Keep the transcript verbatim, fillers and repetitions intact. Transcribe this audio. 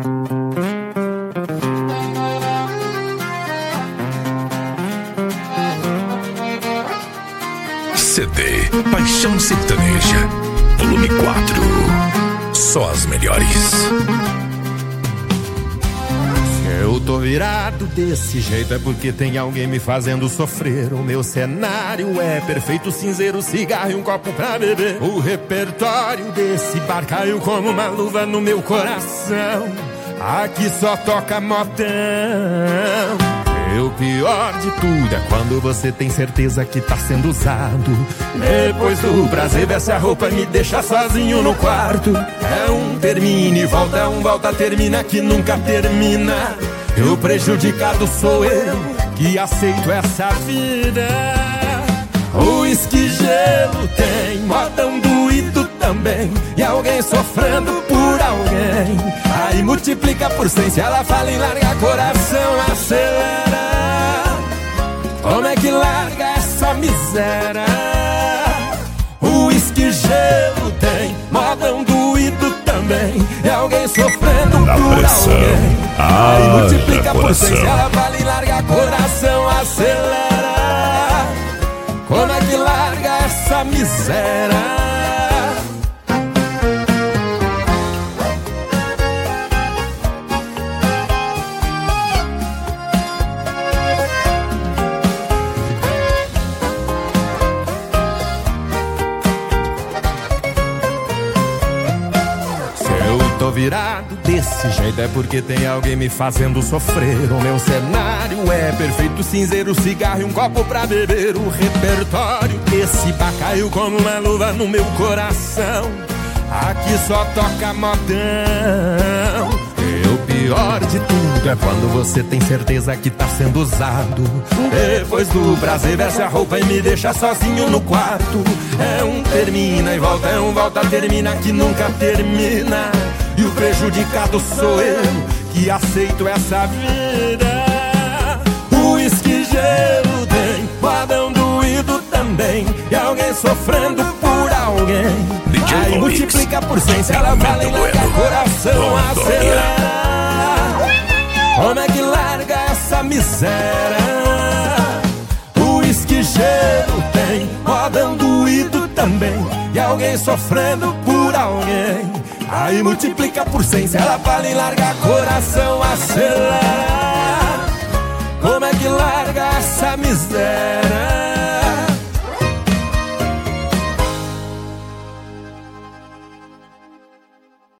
C D Paixão Sertaneja, volume quatro. Só as melhores. Eu tô virado desse jeito é porque tem alguém me fazendo sofrer. O meu cenário é perfeito, cinzeiro, cigarro e um copo pra beber. O repertório desse bar caiu como uma luva no meu coração. Aqui só toca modão. E o pior de tudo é quando você tem certeza que tá sendo usado. Depois do prazer, veste a roupa e me deixa sozinho no quarto. É um termina e volta, é um volta, termina que nunca termina. E o prejudicado sou eu, que aceito essa vida. O uísque gelo tem modão doído também, e alguém sofrendo por alguém. Aí multiplica por cem, se ela fala em largar, coração acelera. Como é que larga essa miséria? O uísque gelo tem modão doído também, e alguém sofrendo Na por pressão. alguém. Ah, Aí multiplica por cem, coração. se ela fala em largar, coração acelera. Como é que larga essa miséria? Tô virado desse jeito é porque tem alguém me fazendo sofrer. O meu cenário é perfeito, cinzeiro, cigarro e um copo pra beber. O repertório desse bar caiu como uma luva no meu coração. Aqui só toca modão. E o pior de tudo é quando você tem certeza que tá sendo usado. Depois do prazer, veste a roupa e me deixa sozinho no quarto. É um termina e volta, é um volta, termina que nunca termina. E o prejudicado sou eu, que aceito essa vida. O uísque gelo tem modão doído também, e alguém sofrendo por alguém. D J Aí Luiz, multiplica por cem, se ela fala em largar, coração acelera. Como é que larga essa miséria? O uísque gelo tem modão doído também, e alguém sofrendo por alguém. Aí multiplica por cem, se ela fala em largar, coração acelera. Como é que larga essa miséria?